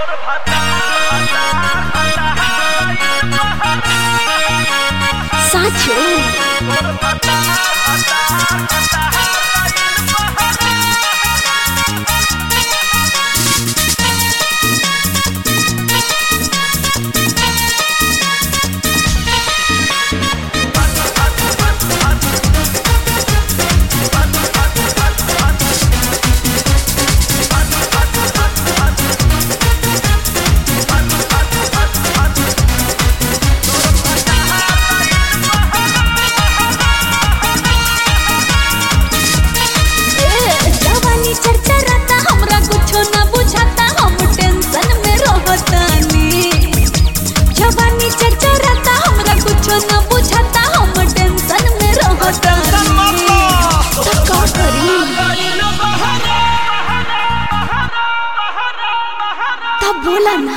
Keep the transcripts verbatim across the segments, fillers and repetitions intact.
साचो बोला ना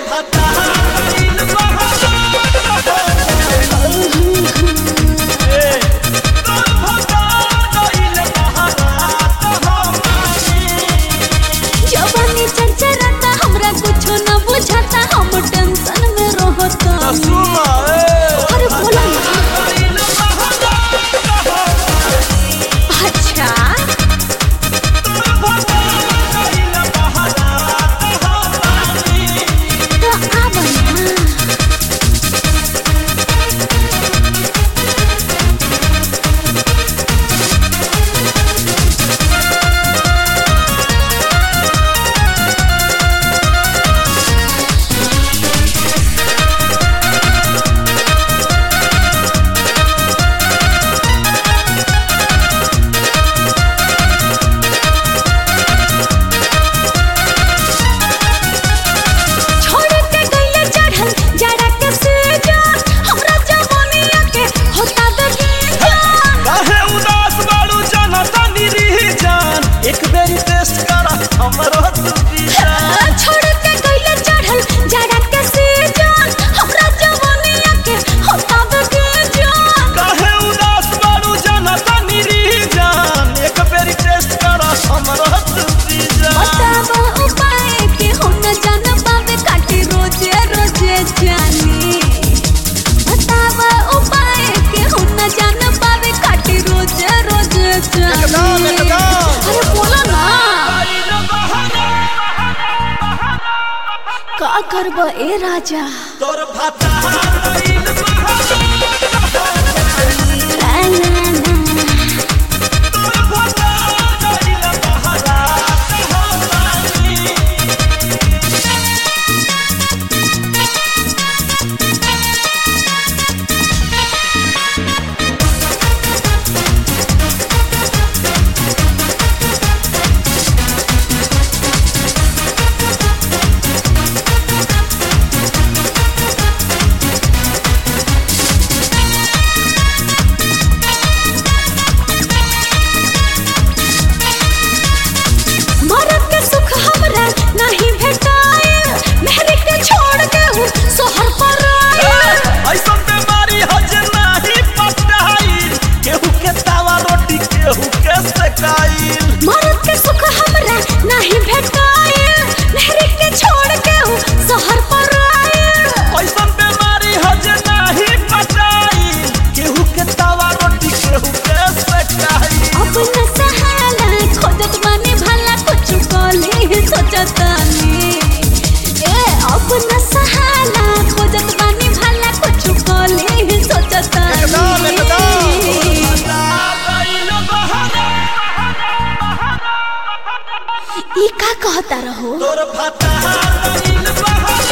जवानी चरचराता हमरा कुछो न बुझाता हम टेंशन में रहता अरे बोला ना अच्छा का करब ए राजा तोर भाता मरद के सुख हमरा नहीं भेटाइल नहरी के छोड़ के हूँ शहर पर आइल ऐसन बीमारी हज नहीं पटाइल केहू के तवा रोटी केहू के सेकाइल अब न सहाला खोजत माने भला कुछ कली सोचतानी ए अब न सहाला खोजत माने भला कुछ कली सोचतानी एकदम एकदम ई का कहता रहो तोर भाता